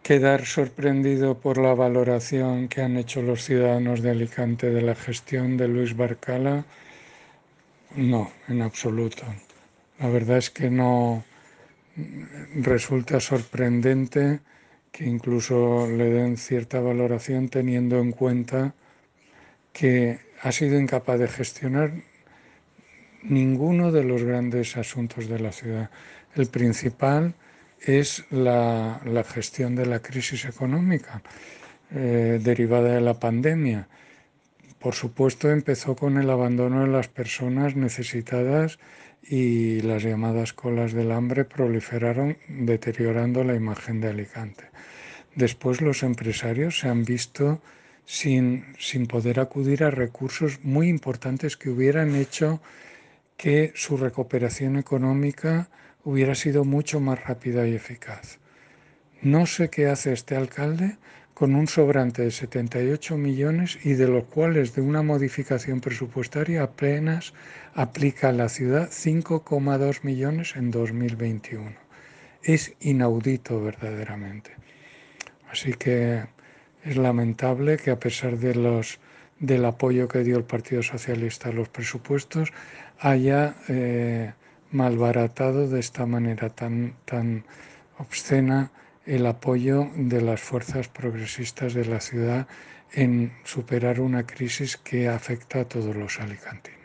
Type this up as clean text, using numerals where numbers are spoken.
quedar sorprendido por la valoración que han hecho los ciudadanos de Alicante de la gestión de Luis Barcala. No, en absoluto. La verdad es que no. Resulta sorprendente que incluso le den cierta valoración teniendo en cuenta que ha sido incapaz de gestionar ninguno de los grandes asuntos de la ciudad. El principal es la gestión de la crisis económica derivada de la pandemia. Por supuesto, empezó con el abandono de las personas necesitadas y las llamadas colas del hambre proliferaron, deteriorando la imagen de Alicante. Después los empresarios se han visto sin poder acudir a recursos muy importantes que hubieran hecho que su recuperación económica hubiera sido mucho más rápida y eficaz. No sé qué hace este alcalde con un sobrante de 78 millones y de los cuales de una modificación presupuestaria apenas aplica a la ciudad 5,2 millones en 2021. Es inaudito verdaderamente. Así que es lamentable que a pesar del apoyo que dio el Partido Socialista a los presupuestos, haya malbaratado de esta manera tan obscena el apoyo de las fuerzas progresistas de la ciudad en superar una crisis que afecta a todos los alicantinos.